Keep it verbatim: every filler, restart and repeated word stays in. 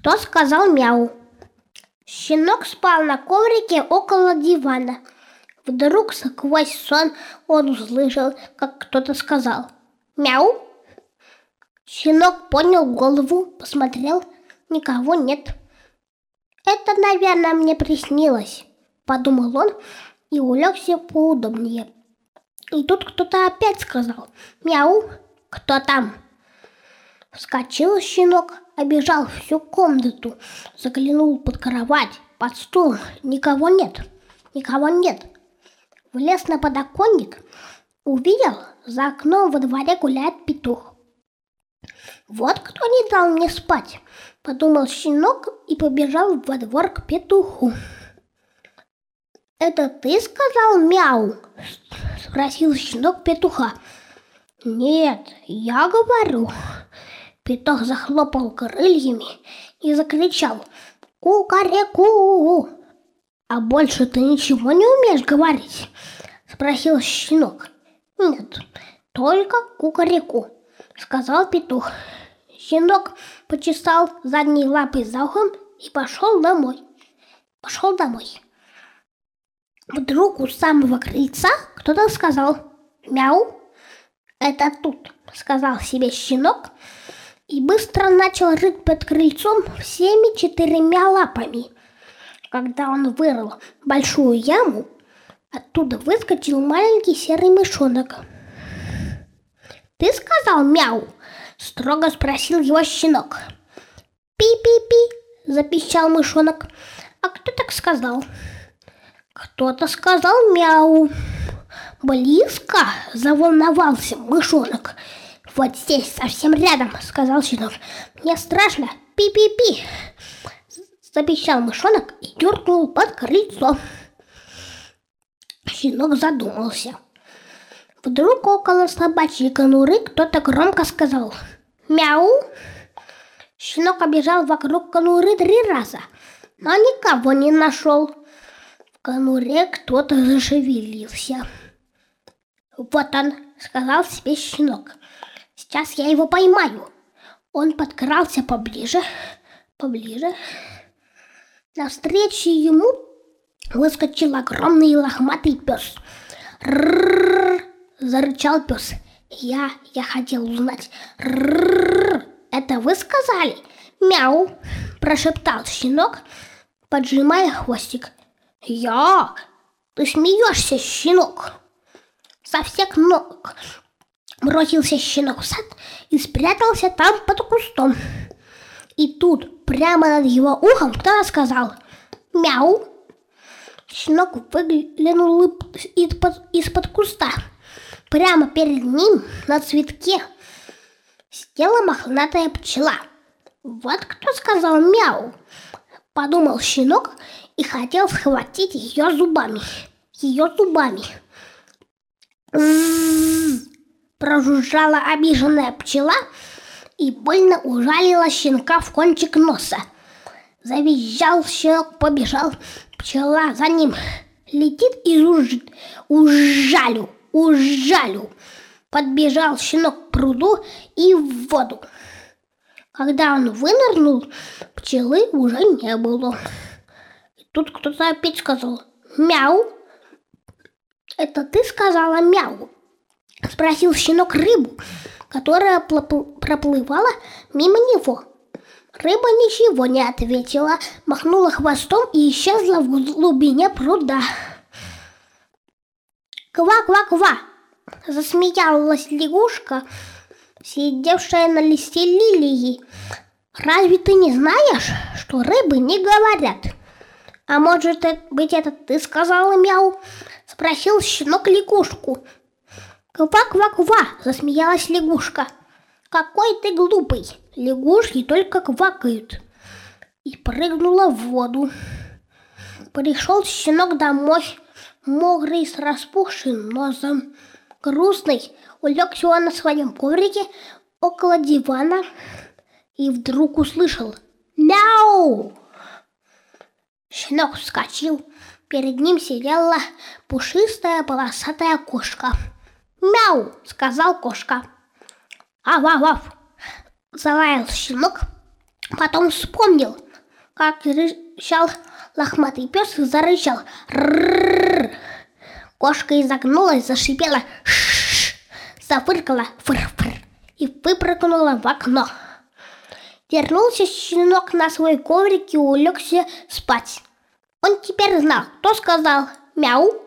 кто сказал мяу. Щенок спал на коврике около дивана. Вдруг сквозь сон он услышал, как кто-то сказал «Мяу!». Щенок поднял голову, посмотрел, никого нет. «Это, наверное, мне приснилось», — подумал он и улегся поудобнее. И тут кто-то опять сказал «Мяу! Кто там?». Вскочил щенок, обежал всю комнату, заглянул под кровать, под стул. Никого нет, никого нет. Влез на подоконник, увидел, за окном во дворе гуляет петух. «Вот кто не дал мне спать», — подумал щенок и побежал во двор к петуху. «Это ты сказал мяу?» — спросил щенок петуха. «Нет, я говорю». Петух захлопал крыльями и закричал «Ку-ка-ре-ку!». «А больше ты ничего не умеешь говорить?» — спросил щенок. «Нет, только ку-ка-ре-ку», — сказал петух. Щенок почесал задней лапой за ухом и пошел домой. Пошел домой. Вдруг у самого крыльца кто-то сказал «Мяу!». «Это тут», — сказал себе щенок и быстро начал рыть под крыльцом всеми четырьмя лапами. Когда он вырыл большую яму, оттуда выскочил маленький серый мышонок. «Ты сказал мяу?» — строго спросил его щенок. «Пи-пи-пи!» — запищал мышонок. «А кто так сказал?» «Кто-то сказал мяу». «Близко?» — заволновался мышонок. «Вот здесь, совсем рядом», — сказал щенок. «Мне страшно. Пи-пи-пи!» — запищал мышонок и дернул под крыльцо. Щенок задумался. Вдруг около собачьей конуры кто-то громко сказал «Мяу!». Щенок обежал вокруг конуры три раза, но никого не нашел. В конуре кто-то зашевелился. «Вот он», — сказал себе щенок. «Сейчас я его поймаю». Он подкрался поближе, поближе. Навстречу ему выскочил огромный лохматый пес. «Рррррр!» — зарычал пес. «Я, я хотел узнать. Рррррр! Это вы сказали?» «Мяу!» — прошептал щенок, поджимая хвостик. «Я? Ты смеешься, щенок?» Со всех ног бросился щенок в сад и спрятался там под кустом. И тут прямо над его ухом кто-то сказал «Мяу!». Щенок выглянул из-под, из-под куста. Прямо перед ним на цветке сидела мохнатая пчела. «Вот кто сказал мяу!» — подумал щенок и хотел схватить ее зубами. Ее зубами. «З-з-з!» — прожужжала обиженная пчела и больно ужалила щенка в кончик носа. Завизжал щенок, побежал. Пчела за ним летит и жужжит. «Ужалю! Ужалю!» Подбежал щенок к пруду и в воду. Когда он вынырнул, пчелы уже не было. И тут кто-то опять сказал «Мяу!». «Это ты сказала мяу?» — спросил щенок рыбу, которая проплывала мимо него. Рыба ничего не ответила, махнула хвостом и исчезла в глубине пруда. «Ква-ква-ква!» — засмеялась лягушка, сидевшая на листе лилии. «Разве ты не знаешь, что рыбы не говорят?» «А может быть, это ты сказала мяу?» — спросил щенок лягушку. «Ква-ква-ква!» — засмеялась лягушка. «Какой ты глупый! Лягушки только квакают!» И прыгнула в воду. Пришел щенок домой, мокрый, с распухшим носом. Грустный, улегся он на своем коврике около дивана и вдруг услышал «Мяу!». Щенок вскочил. Перед ним сидела пушистая полосатая кошка. «Мяу!» — сказал кошка. «Ав-ав-ав!» — залаял щенок Потом вспомнил, как рычал лохматый пес, и зарычал. Рррррр. Кошка изогнулась, зашипела, ш-ш-ш, зафыркала, фыр-фыр, и выпрыгнула в окно. Вернулся щенок на свой коврик и улегся спать. Он теперь знал, кто сказал мяу,